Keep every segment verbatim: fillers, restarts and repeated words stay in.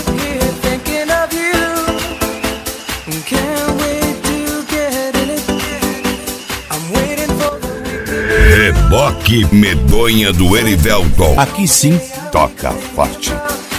here thinking of you. Can't wait to get in it. I'm waiting for the weekend. Reboque medonha do Erivelton. Aqui sim, toca forte.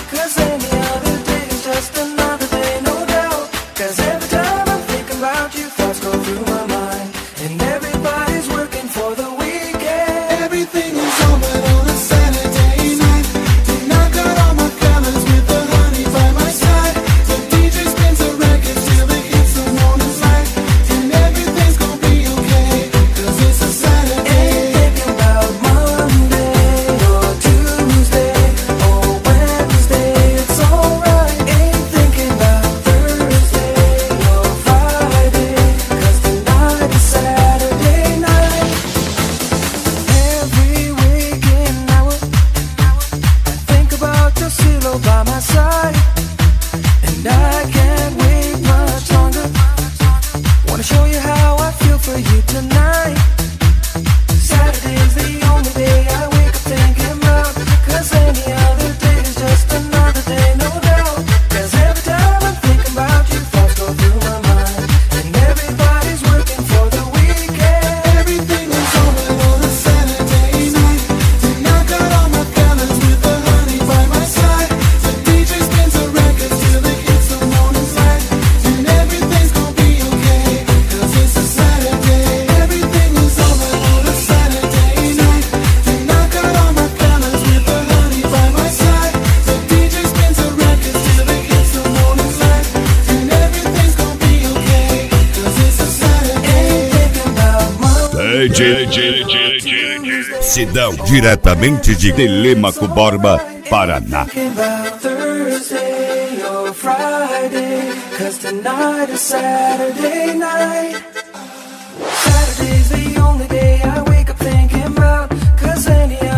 Sidão, diretamente de Telêmaco Borba, Paraná. Saturday's the only day I wake up thinking about, 'cause any